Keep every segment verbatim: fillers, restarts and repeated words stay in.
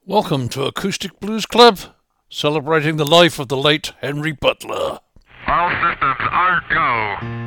Welcome to Acoustic Blues Club, celebrating the life of the late Henry Butler. All systems are go.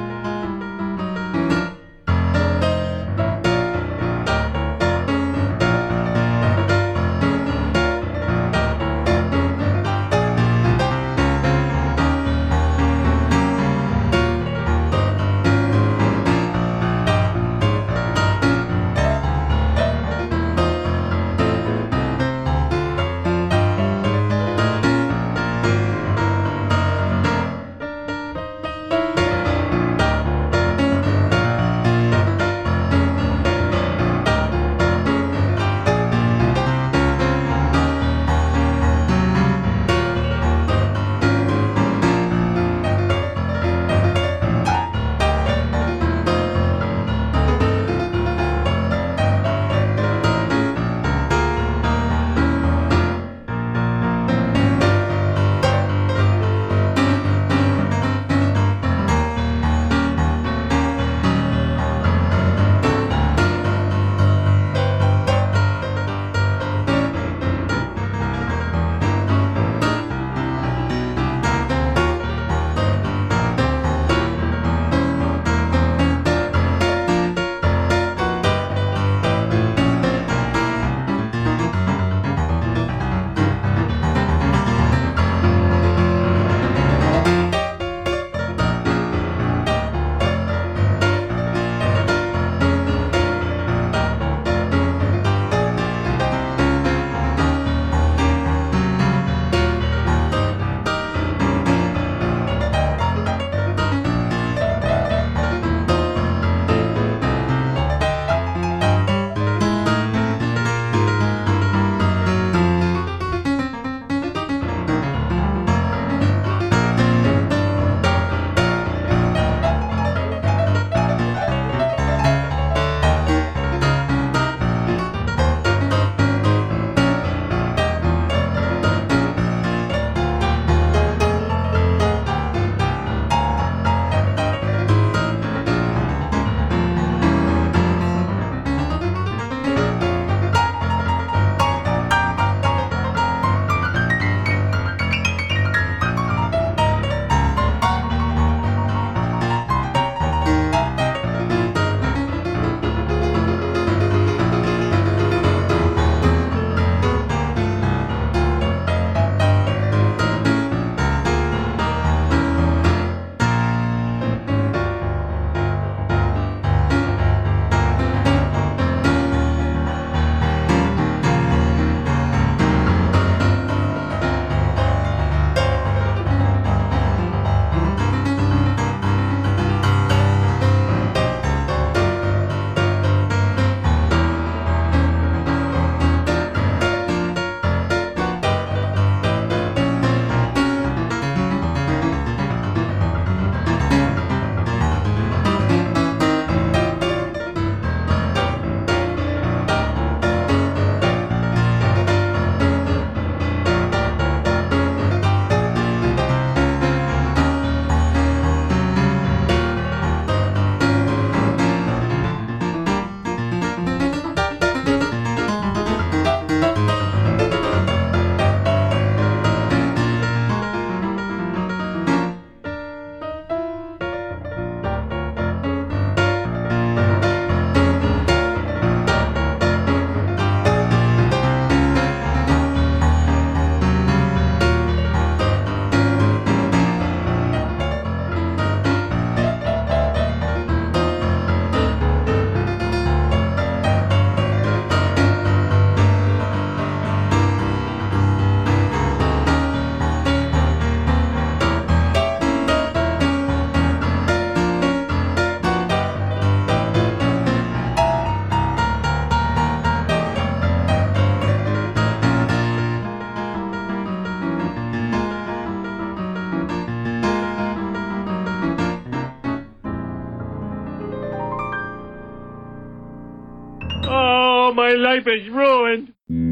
Oh, my life is ruined.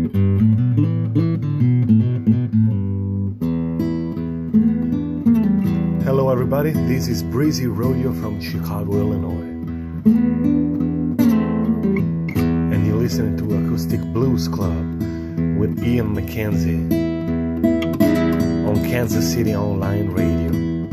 Hello everybody, this is Breezy Rodeo from Chicago, Illinois. And you're listening to Acoustic Blues Club Ian McKenzie on Kansas City Online Radio.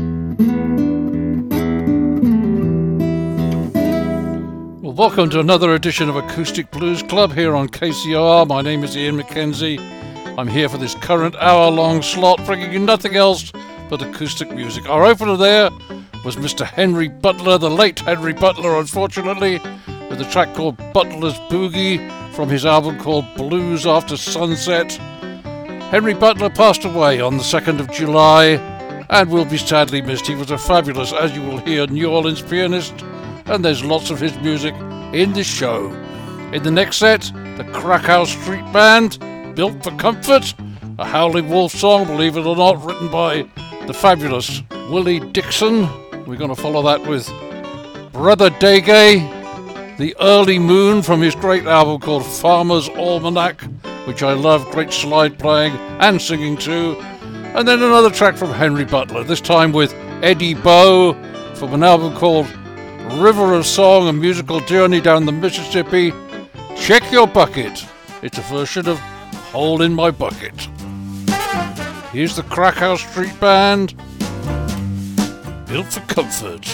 Well, welcome to another edition of Acoustic Blues Club here on K C O R. My name is Ian McKenzie. I'm here for this current hour-long slot, bringing you nothing else but acoustic music. Our opener there was Mister Henry Butler, the late Henry Butler, unfortunately, with a track called Butler's Boogie from his album called Blues After Sunset. Henry Butler passed away on the second of July and will be sadly missed. He was a fabulous, as you will hear, New Orleans pianist, and there's lots of his music in this show. In the next set, the Krakow Street Band, Built for Comfort, a Howling Wolf song, believe it or not, written by the fabulous Willie Dixon. We're going to follow that with Brother Dege, The Early Moon from his great album called Farmer's Almanac, which I love, great slide playing and singing too. And then another track from Henry Butler, this time with Eddie Bow from an album called River of Song, a musical journey down the Mississippi. Check Your Bucket. It's a version of Hole in My Bucket. Here's the Krakow Street Band, Built for Comfort.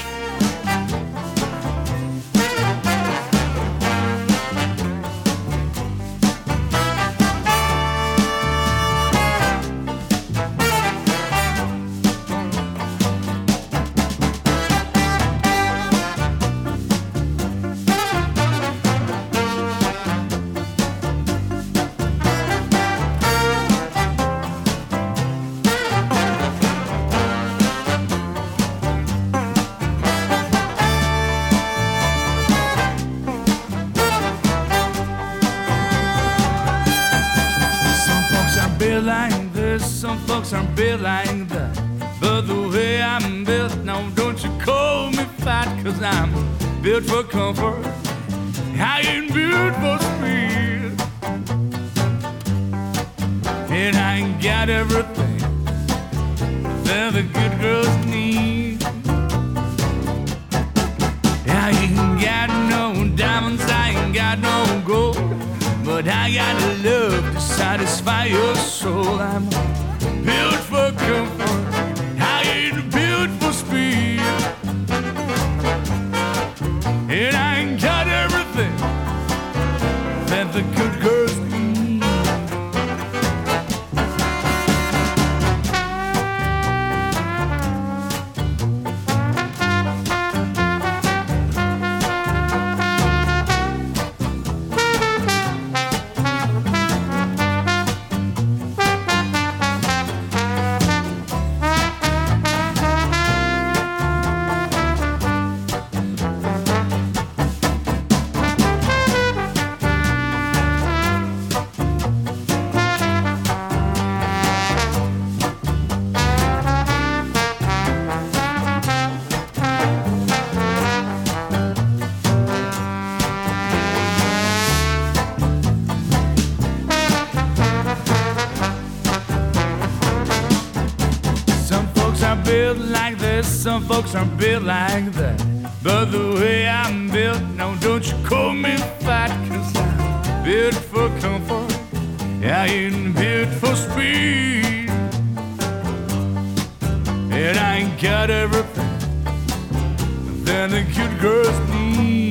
Some folks aren't built like that, but the way I'm built, now don't you call me fat, cause I'm built for comfort, I ain't built for speed, and I ain't got everything that the good girls need. I ain't got no diamonds, I ain't got no gold, but I got love to satisfy your soul. I'm built for comfort, I ain't built for speed, and I ain't got everything that the good girls need. Some folks aren't built like that, but the way I'm built, now don't you call me fat, cause I'm built for comfort, I ain't built for speed, and I ain't got everything that the cute girls need.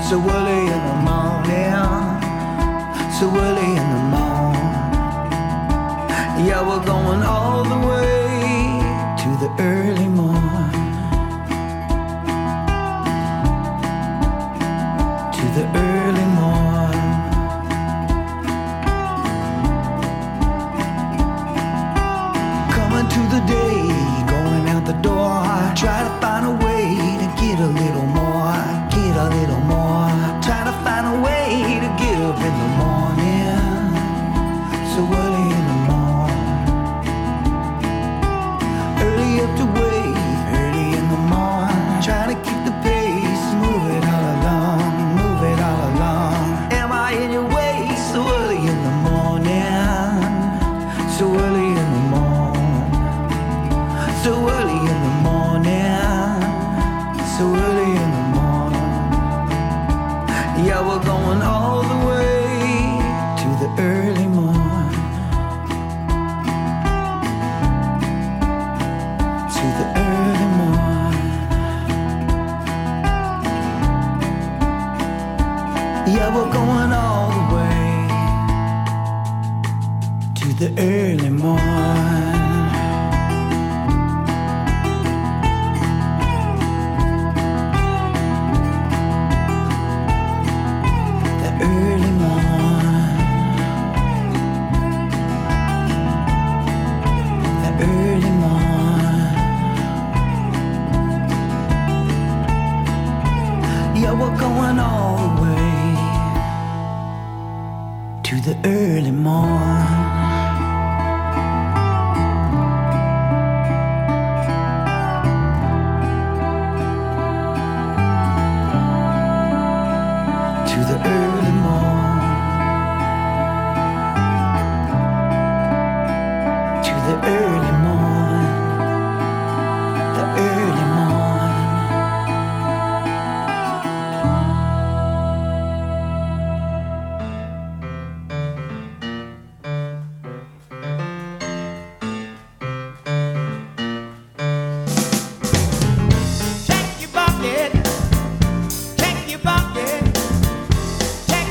so early in the morning, so early in the morning. Yeah, we're going all the way to the early morn, to the early morn. Coming to the day, going out the door, try to find a way to get a little more, get a little more. Try to find a way to get up in the morning, so early in the morning. Early up to wake, early in the morning. Trying to keep the pace, move it all along, move it all along. Am I in your way? So early in the morning, so early in the morning, so early in the morning, so early in the morning. Yeah, we're going all the way to the early morn, to the early morn. Yeah, we're going all the way to the early morn. Early morn, the early morn. Yeah, we're going all the way to the early morn. To the early morn, to the early morn, the early morn. Check your bucket, check your bucket. Check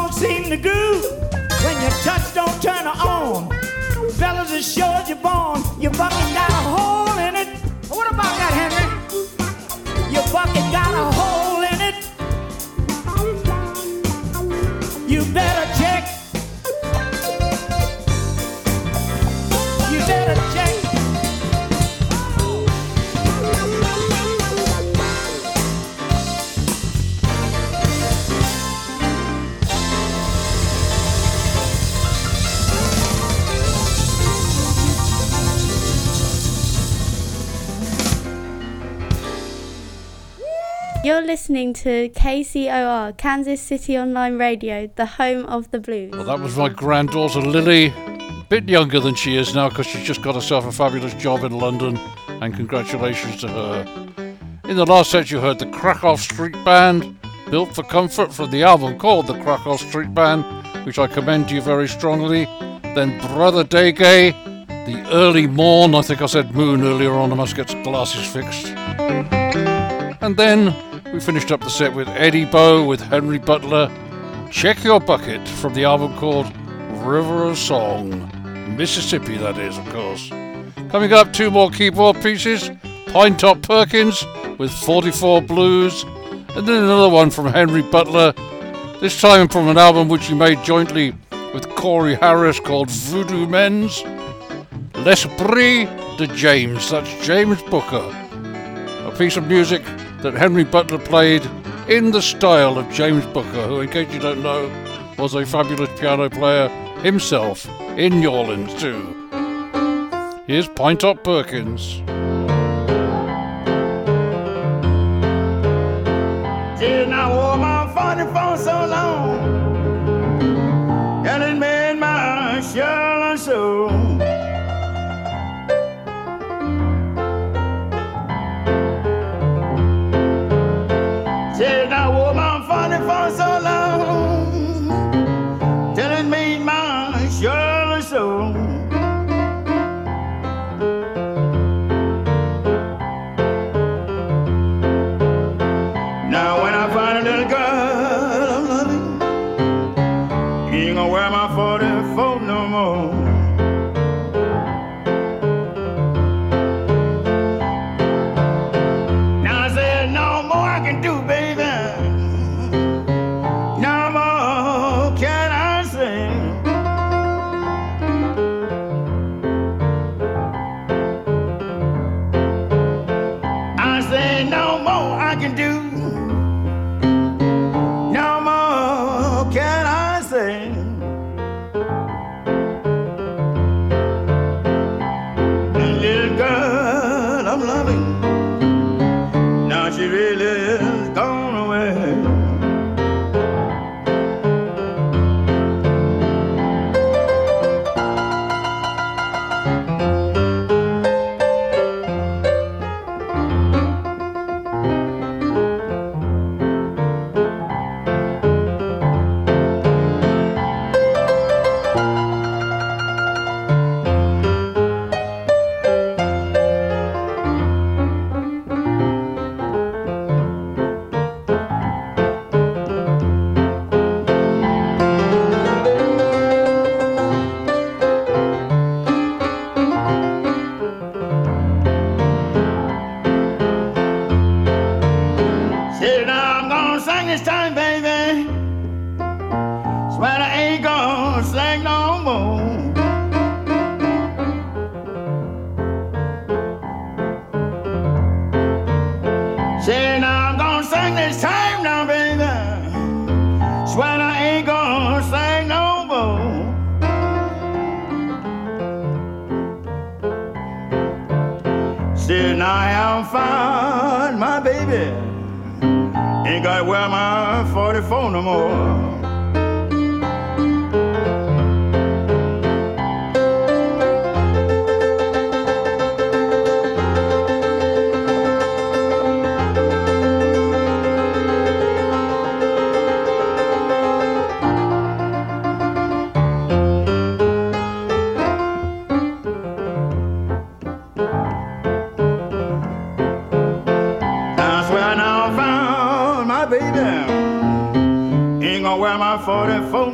don't seem to groove. When your touch don't turn her on. Fellas, as sure as you're born, your bucket got a hole in it. What about that, Henry? Your bucket got a hole in it. You better check. You better check. You're listening to K C O R, Kansas City Online Radio, the home of the blues. Well, that was my granddaughter Lily, a bit younger than she is now because she's just got herself a fabulous job in London, and congratulations to her. In the last set you heard the Krakow Street Band, Built for Comfort, from the album called the Krakow Street Band, which I commend to you very strongly. Then Brother Degay, the Early Morn, I think I said moon earlier on, I must get glasses fixed. And then we finished up the set with Eddie Bow with Henry Butler, Check Your Bucket, from the album called River of Song. Mississippi, that is, of course. Coming up, two more keyboard pieces, Pinetop Perkins with forty-four Blues, and then another one from Henry Butler, this time from an album which he made jointly with Corey Harris called Voodoo Men's, L'Esprit de James, that's James Booker, a piece of music that Henry Butler played in the style of James Booker, who, in case you don't know, was a fabulous piano player himself in New Orleans too. Here's Pinetop Perkins. Till I wore my forty-four so long, and it made my shell so. Till I wore my forty-four so long, till it made my shell so. Now when I find a little girl I'm loving, you ain't gonna wear my forty-four no more. Now I said no more I can do, baby. No more can I say. I said no more I can do. No more can I say. The little girl I'm loving, now she really is gone away. Said I'm gonna sing this time, baby. Swear I ain't gonna sing no more. Said I'm gonna sing this time now, baby. Swear I ain't gonna sing no more. Said now I have found my baby. Ain't gotta wear my forty-four no more. That's when I found my baby. Ain't gonna wear my forty-four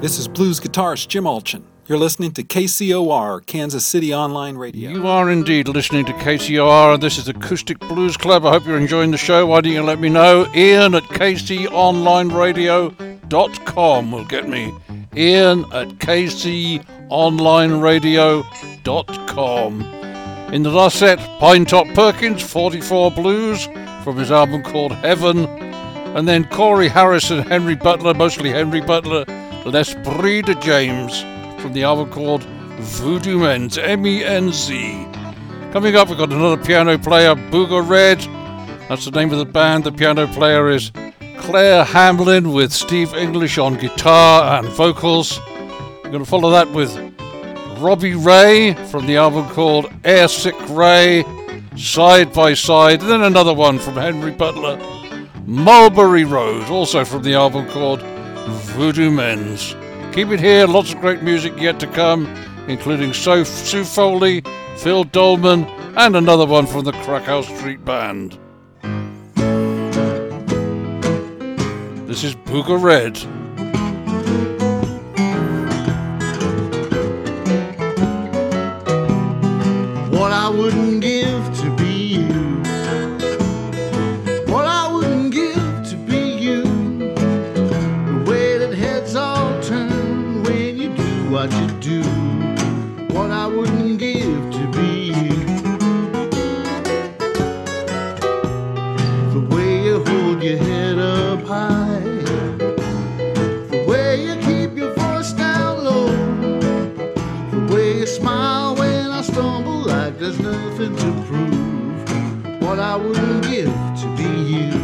This is blues guitarist Jim Alchin. You're listening to K C O R, Kansas City Online Radio. You are indeed listening to K C O R, and this is Acoustic Blues Club. I hope you're enjoying the show. Why don't you let me know? Ian at k c online radio dot com will get me. Ian at k c online radio dot com. In the last set, Pinetop Perkins, forty-four Blues, from his album called Heaven. And then Corey Harris and Henry Butler, mostly Henry Butler, L'Esprit de James, from the album called Voodoo Menz, M E N Z. Coming up, we've got another piano player, Booger Red. That's the name of the band. The piano player is Claire Hamlin with Steve English on guitar and vocals. We're going to follow that with Robbie Ray from the album called Airsick Ray, Side by Side. And then another one from Henry Butler, Mulberry Road, also from the album called Voodoo Menz. Keep it here, lots of great music yet to come, including Sue Foley, Phil Dolman, and another one from the Krakow Street Band. This is Booger Red. What I wouldn't give to be you. What I wouldn't give to be you. The way that heads all turn when you do what you do. What I wouldn't give to be you. The way you hold your head up high. The way you keep your voice down low. The way you smile when I stumble like there's nothing to prove. What I wouldn't give to be you.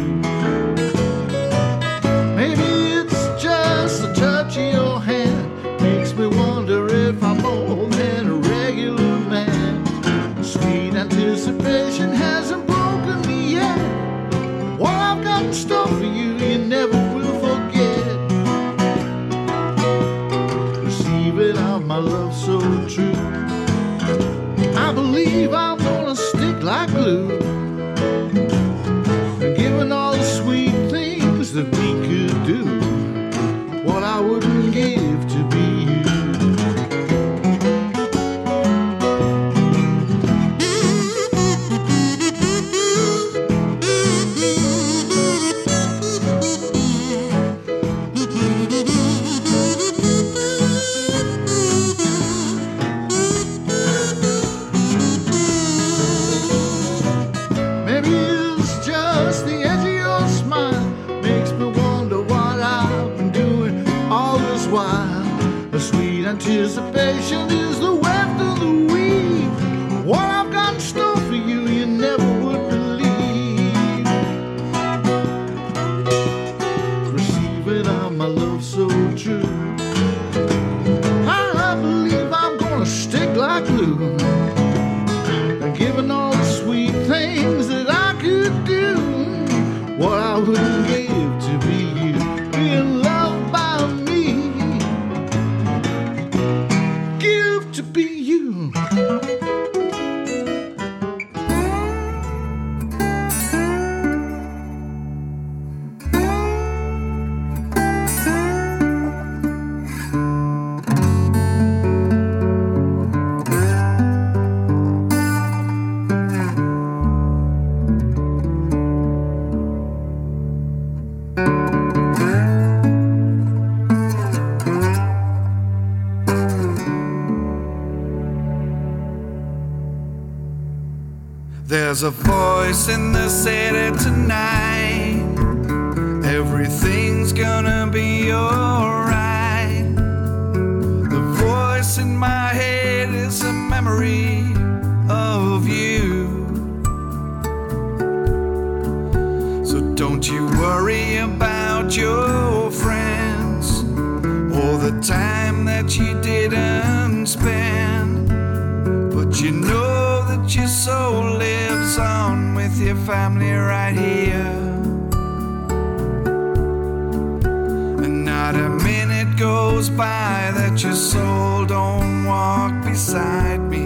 Maybe it's just the touch of your hand makes me wonder if I'm more than a regular man. Sweet anticipation hasn't broken me yet. What I've got in store for you, you never will forget. Receiving of my love so true. I believe I'm gonna stick like glue. And given all the sweet things that we could do, what I wouldn't give to be you. Maybe it's just the edge of your smile makes me wonder what I've been doing all this while. The sweet anticipation is the weft of the weave. What I've got in store for you, you never would believe. Receiving of my love so true. I believe I'm gonna stick like glue. And given all the sweet things that I could do, what I wouldn't give to be you, being loved by me, give to be you. There's a voice in the city tonight. Everything's gonna be alright. The voice in my head is a memory of you. So don't you worry about your friends or the time that you didn't spend. But you know that your soul lives on with your family right here. And not a minute goes by that your soul don't walk beside me.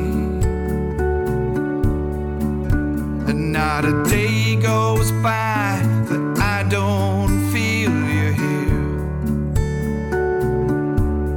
And not a day goes by that I don't feel you here.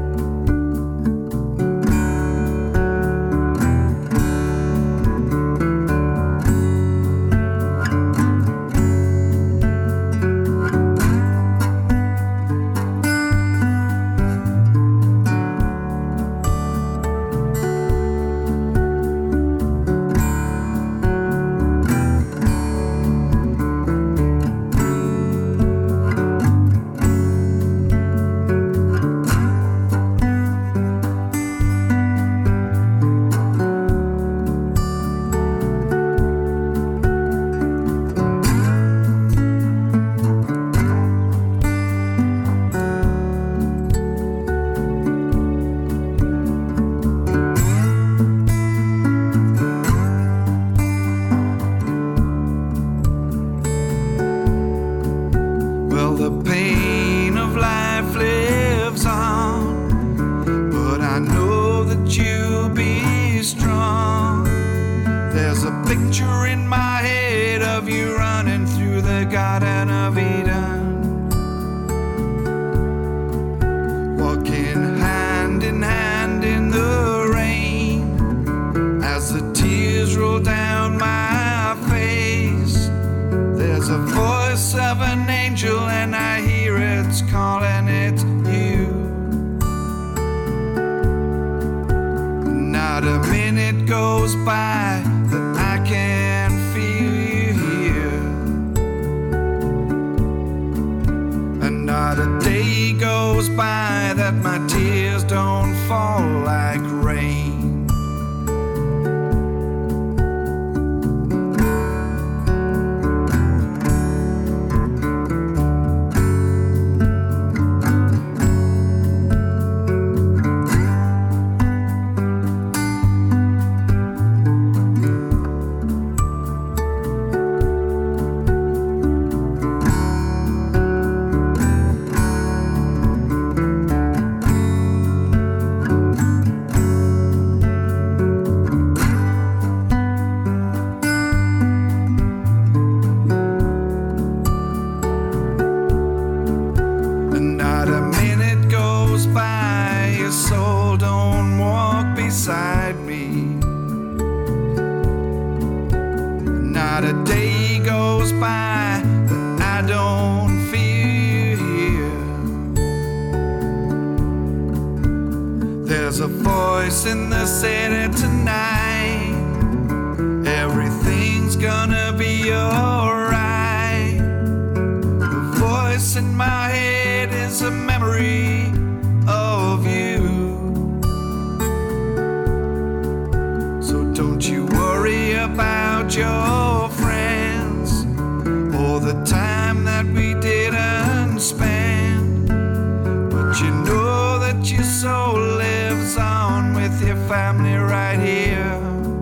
the pain of life lives on, but I know that you'll be strong. There's a picture in my head of you running through the Garden of Eden, walking hand in hand in the rain, as the tears roll down my face. There's a voice of an angel and I hear it's calling it you. Not a minute goes by that I can feel you here, and not a day goes by that my tears don't fall like rain. In the city tonight, everything's gonna be alright. The voice in my head is a memory of you. So don't you worry about your friends or the time that we didn't spend, but you know that your soul lives on with your family right here.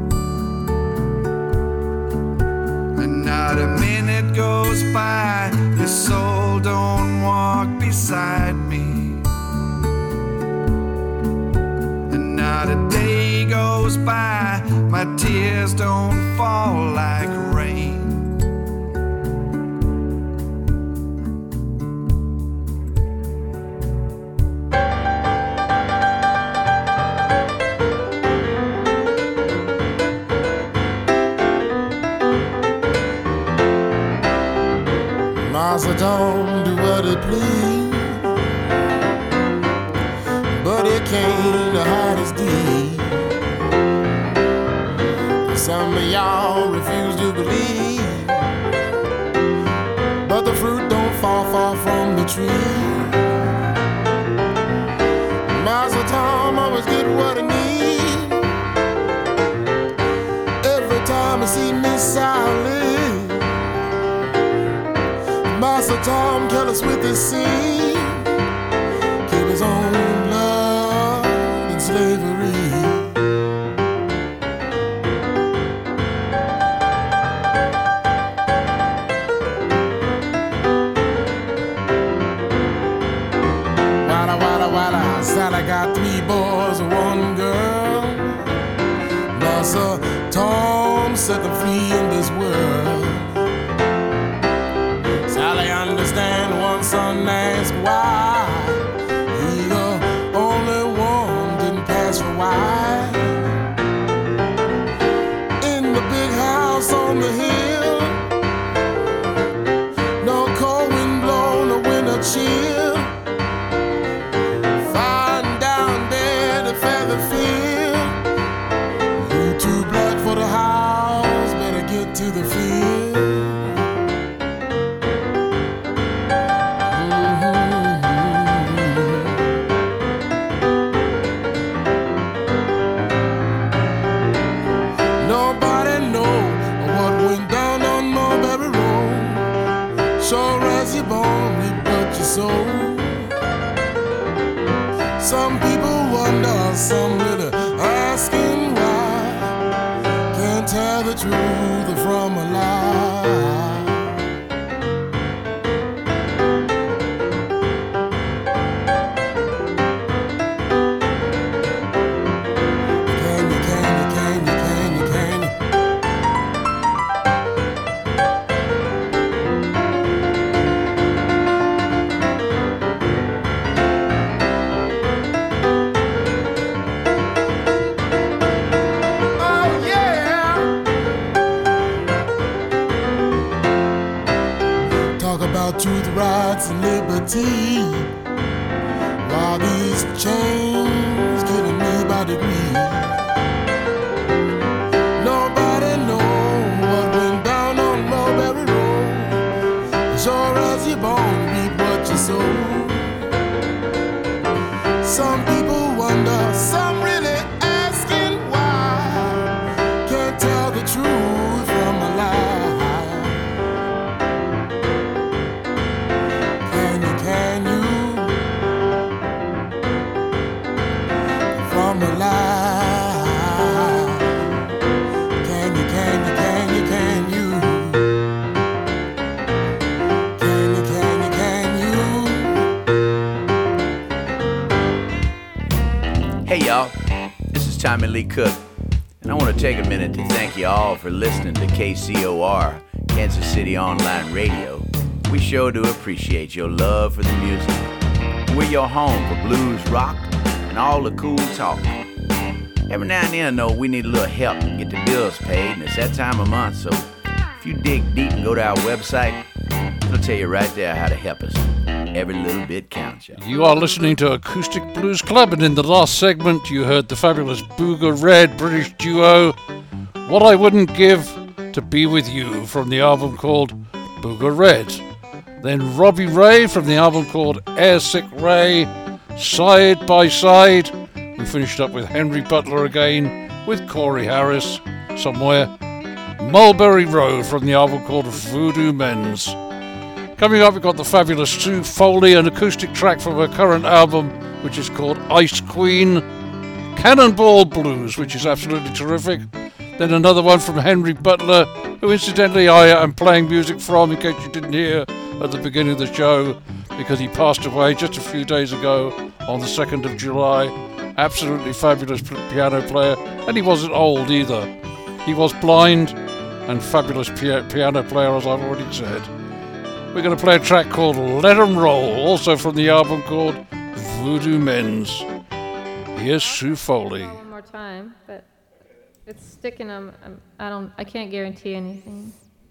And not a minute goes by your soul don't walk beside me, and not a day goes by my tears don't fall like rain. Master don't do what he please, but he came to hide his deed. Some of y'all refuse to believe, but the fruit don't fall far from the tree. Master Tom always get what he need. Every time I see Miss Sally, Master Tom careless with his sin, keep his own blood in slavery. Wada wada wada, Sally got three boys and one girl. Master Tom set them free in this world. Sally understand one son asked why he the only one didn't pass for white. In the big house on the hill, no cold wind blow, no winter chill. Fine down there the feather field. You too black for the house, better get to the field. Soul. Some people wonder, some really asking why. Can't tell the truth from a lie. about truth, rights, and liberty. While these chains killing me by degree. Nobody knows what went down on Mulberry Road. As sure as you're born, reap what you sow. Some people wonder, some really asking why. Can't tell the truth from a lie. Can you, can you? From a lie. Can you, can you, can you, can you? Can you, can you, can you? Hey y'all, this is Tommy Lee Cook, and I want to take a minute to thank you all for listening to K C O R, Kansas City Online Radio. We sure do appreciate your love for the music. We're your home for blues, rock, and all the cool talk. Every now and then, though, we need a little help to get the bills paid, and it's that time of month, so if you dig deep and go to our website, it'll tell you right there how to help us. Every little bit counts, y'all. You are listening to Acoustic Blues Club, and in the last segment you heard the fabulous Booger Red British duo What I Wouldn't Give to Be With You from the album called Booger Red. Then Robbie Ray from the album called Airsick Ray, Side by Side. We finished up with Henry Butler again with Corey Harris somewhere. Mulberry Road from the album called Voodoo Men's. Coming up, we've got the fabulous Sue Foley, an acoustic track from her current album, which is called Ice Queen. Cannonball Blues, which is absolutely terrific. Then another one from Henry Butler, who incidentally I am playing music from, in case you didn't hear at the beginning of the show, because he passed away just a few days ago on the second of July. Absolutely fabulous piano player, and he wasn't old either. He was blind and fabulous pia- piano player, as I've already said. We're going to play a track called Let 'Em Roll, also from the album called Voodoo Men's. Here's Sue Foley. One more time, but it's sticking. I'm, I'm, I don't. I can't guarantee anything.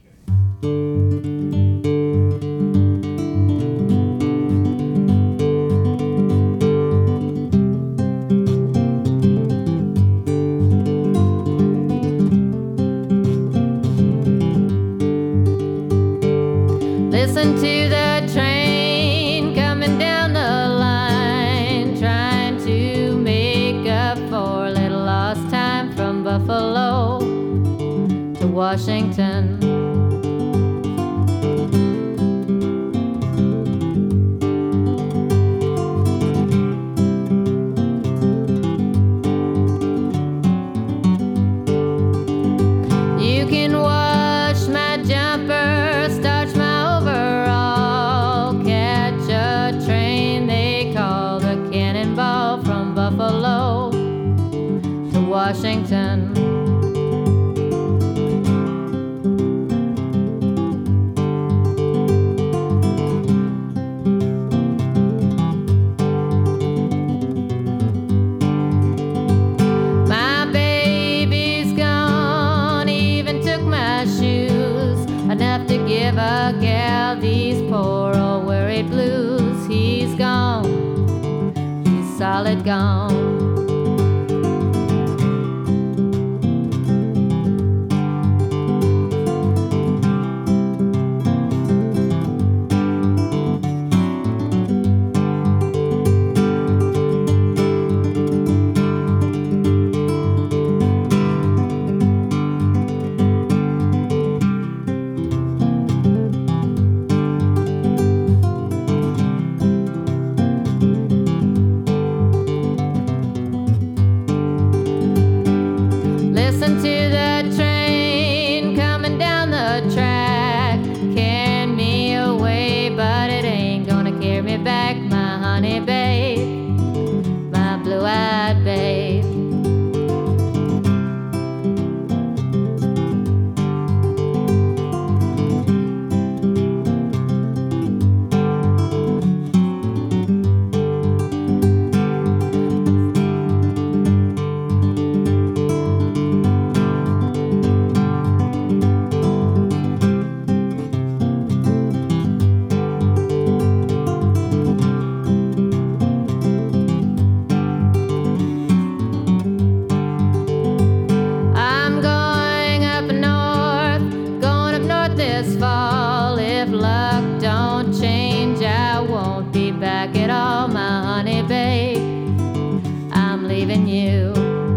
Listen to the train coming down the line, trying to make up for a little lost time from Buffalo to Washington. You can wash my jumper, starch my overall, catch a train they call the Cannonball from Buffalo to Washington. My baby's gone, even took my shoes, enough to give a gal these poor old worried blues. He's gone, he's solid gone. this fall. If luck don't change, I won't be back at all, my honey babe. I'm leaving you.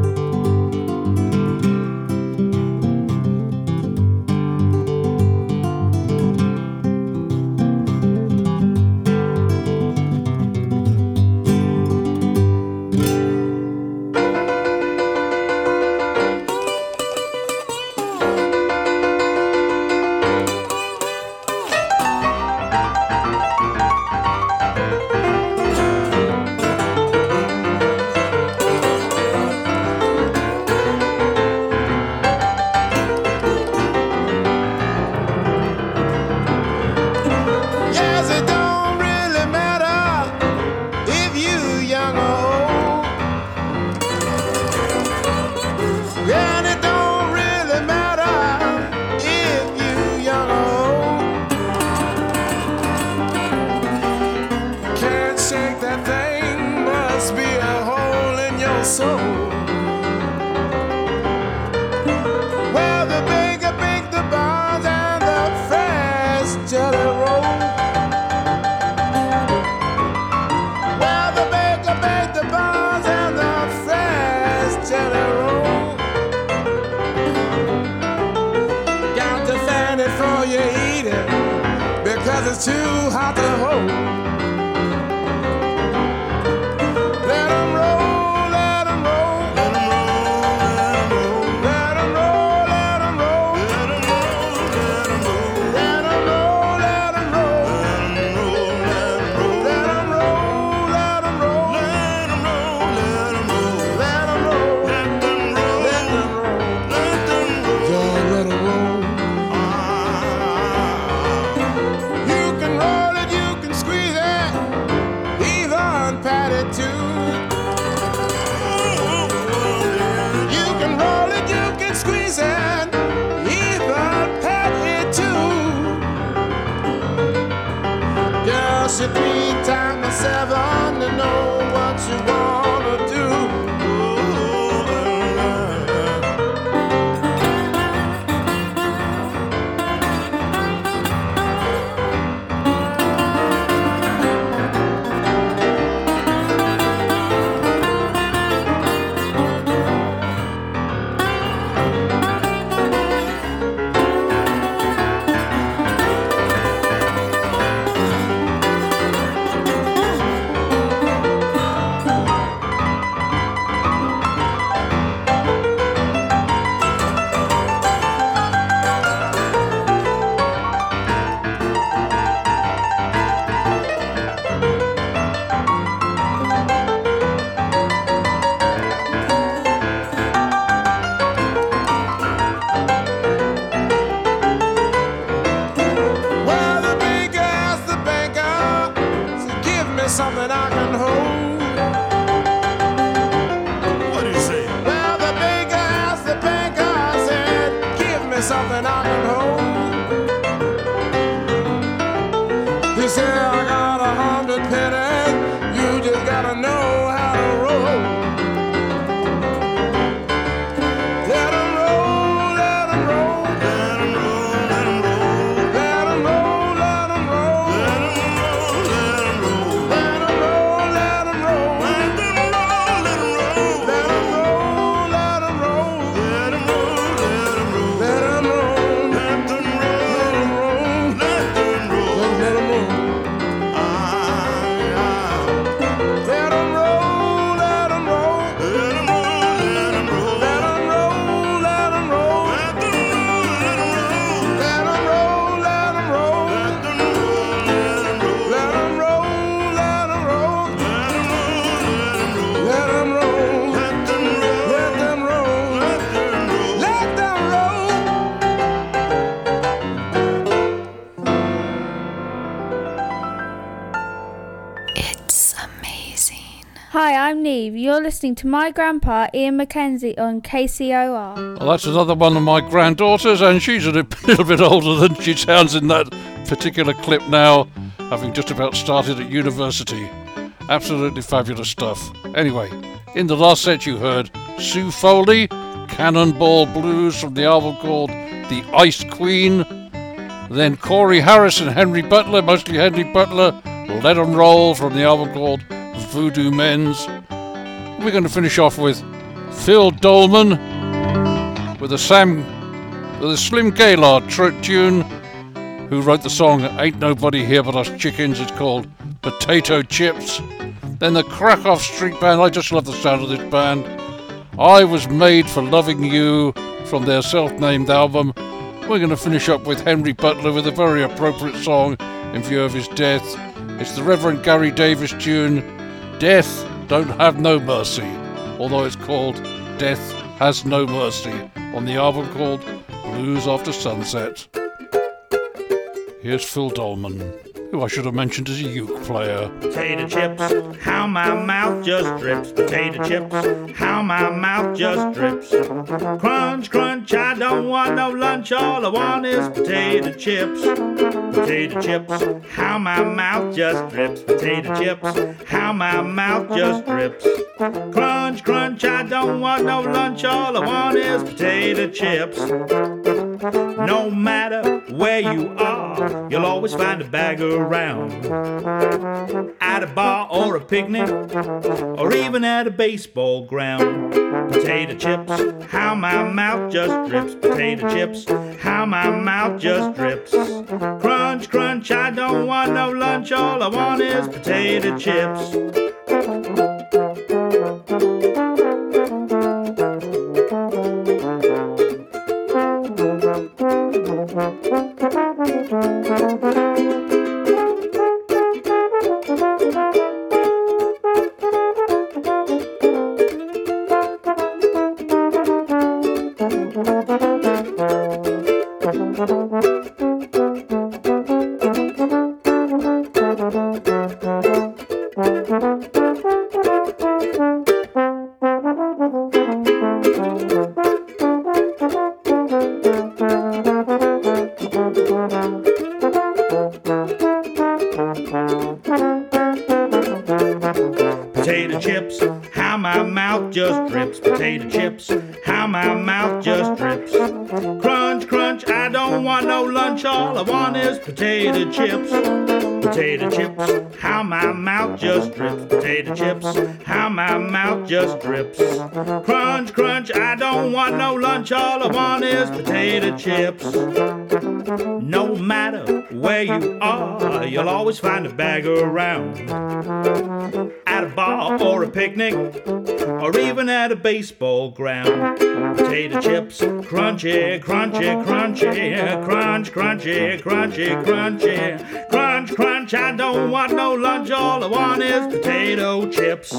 It's too hot to hold. Let 'em roll, let 'em roll, let 'em roll, let 'em roll, let 'em roll, let 'em roll, let 'em roll, let 'em roll, let 'em roll, let 'em roll, let 'em roll, let 'em roll, let 'em roll, let 'em roll, let 'em roll, let 'em roll, let 'em roll, let 'em roll. You three times seven to know what you wanna do. Something I can hold. What do you say? Well, the baker asked the banker, said, give me something I can hold. He said, I got a hundred pennies, you just gotta know how to roll. Let 'em roll, let 'em roll, let 'em roll, let 'em roll, let 'em roll, let 'em roll, let 'em roll, let 'em roll. Hi, I'm Neve. You're listening to my grandpa, Ian Mackenzie, on K C O R. Well, that's another one of my granddaughters, and she's a little bit older than she sounds in that particular clip now, having just about started at university. Absolutely fabulous stuff. Anyway, in the last set you heard Sue Foley, Cannonball Blues from the album called The Ice Queen, Then Corey Harris and Henry Butler, mostly Henry Butler, Let 'Em Roll from the album called Voodoo Men's. We're going to finish off with Phil Dolman with a Sam, with a Slim Gaylord tr- tune, who wrote the song Ain't Nobody Here But Us Chickens. It's called Potato Chips. Then the Krakow Street Band. I just love the sound of this band. I Was Made for Loving You from their self-named album. We're going to finish up with Henry Butler with a very appropriate song in view of his death. It's the Reverend Gary Davis tune, Death Don't Have No Mercy, although it's called Death Has No Mercy, on the album called Blues After Sunset. Here's Phil Dolman, who I should have mentioned as a uke player. Potato chips, how my mouth just drips. Potato chips, how my mouth just drips. Crunch, crunch, I don't want no lunch. All I want is potato chips. Potato chips, how my mouth just drips. Potato chips, how my mouth just drips. Crunch, crunch, I don't want no lunch. All I want is potato chips. No matter where you are, you'll always find a bag around. At a bar or a picnic, or even at a baseball ground. Potato chips, how my mouth just drips. Potato chips, how my mouth just drips. Crunch, crunch, I don't want no lunch. All I want is potato chips. Potato chips, how my mouth just drips. Potato chips, how my mouth just drips. Crunch, crunch, I don't want no lunch. All I want is potato chips. Potato chips, how my mouth just drips. Potato chips, how my mouth just drips. Crunch, crunch, I don't want no lunch. All I want is potato chips. No matter where you are, you'll always find a bag around. At a bar or a picnic, or even at a baseball ground. Potato chips, crunchy, crunchy, crunchy, crunch, crunchy, crunchy, crunchy, crunch, crunch. I don't want no lunch. All I want is potato chips.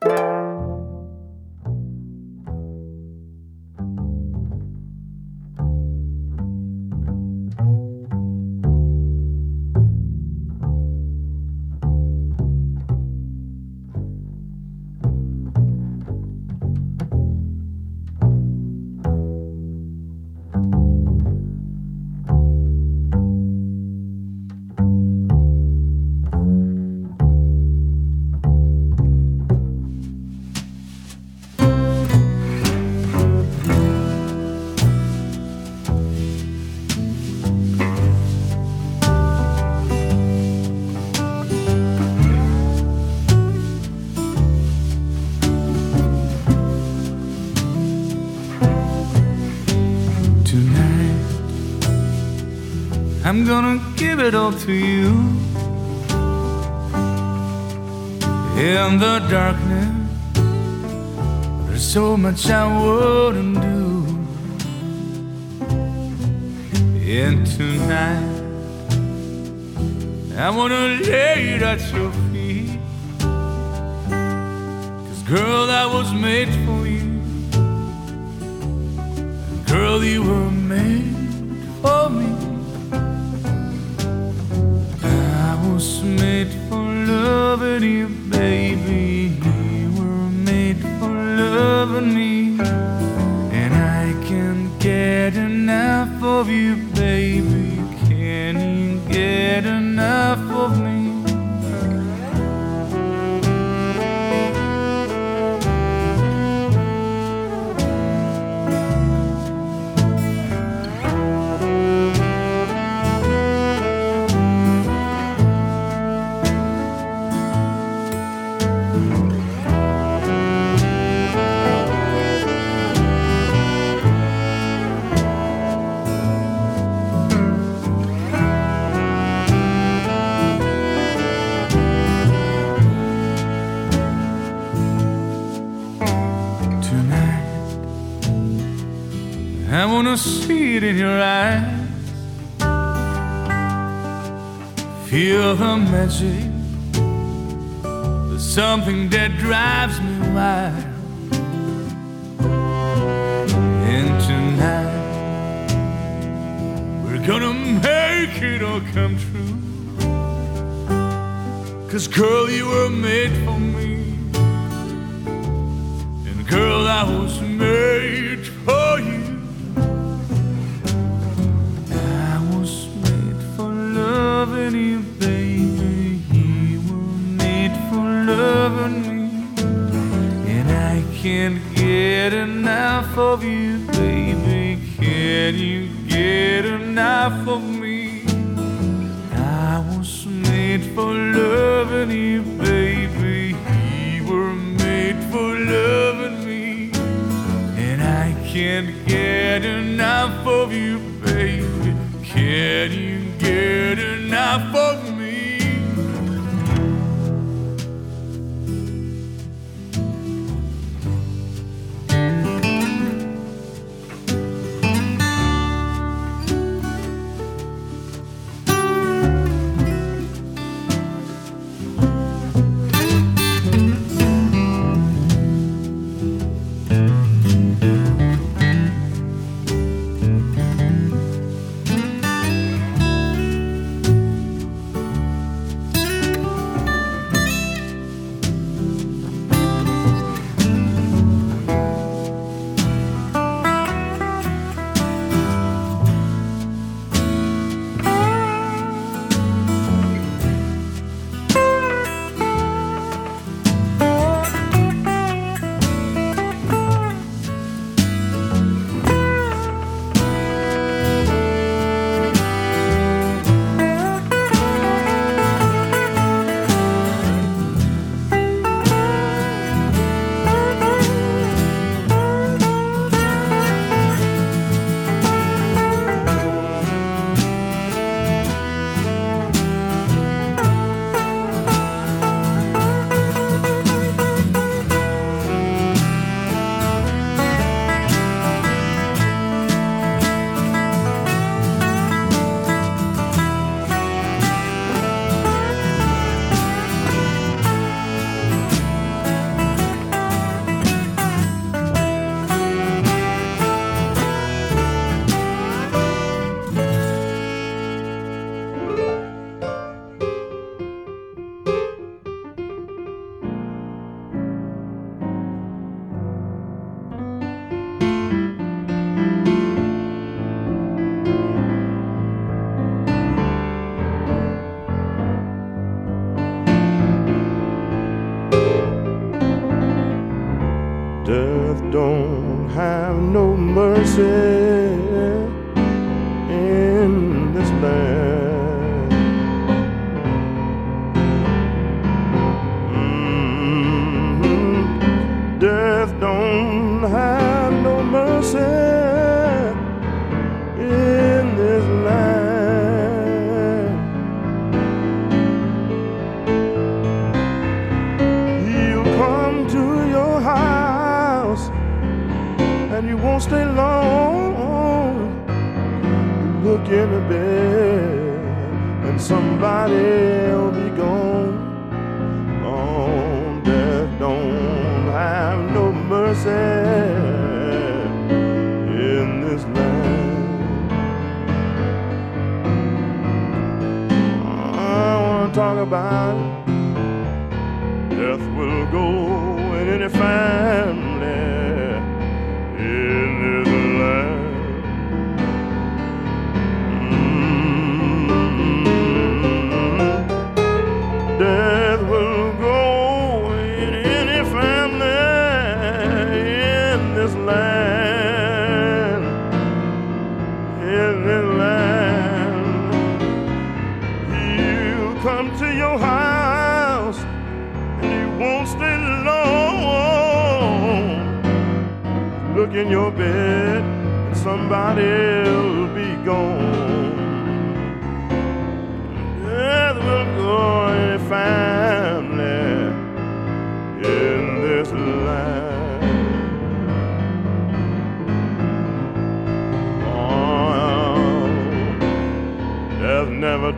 I'm gonna give it all to you. In the darkness, there's so much I wouldn't do. And tonight, I wanna lay it at your feet. 'Cause girl, I was made for you. Girl, you were made for me. I was made for loving you, baby. You were made for loving me. And I can't get enough of you, baby. Can't you get enough of me? wanna see it in your eyes. Feel the magic. There's something that drives me wild. And tonight we're gonna make it all come true. 'Cause girl, you were made for me. And girl, I was made for you. I was made for loving you, baby. You were made for loving me. And I can't get enough of you, baby. Can you get enough of me? I was made for loving you, baby. You were made for loving me. And I can't get enough of you, baby. Can you get enough of me? Death don't have no mercy in this land. Mm-hmm. Death don't have no mercy in this land. He'll come to your house and you won't stay long. You look in the bed and somebody'll be gone. Oh, death don't have no mercy in this land. I wanna talk about it. Death will go in any family in this land. Mm-hmm. Death will go in any family in this land. In this land, he'll come to your house and he won't stay long. Look in your bed and somebody'll be gone. Death will go in a family in this land.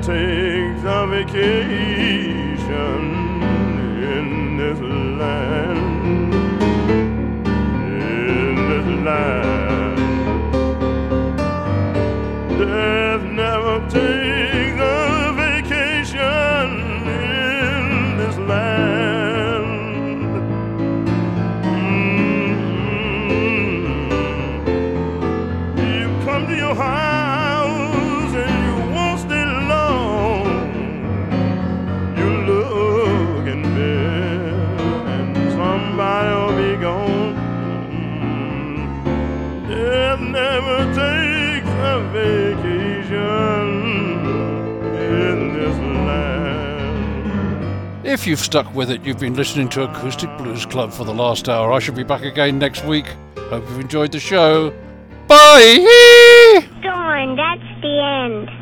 takes a vacation in this land, in this land. Death never takes a vacation in this land. Mm-hmm. You come to your house and you won't stay long. You look in bed and somebody will be gone. Death never takes a vacation in this land. If you've stuck with it, you've been listening to Acoustic Blues Club for the last hour. I shall be back again next week. Hope you've enjoyed the show. Bye! Darn, that's the end.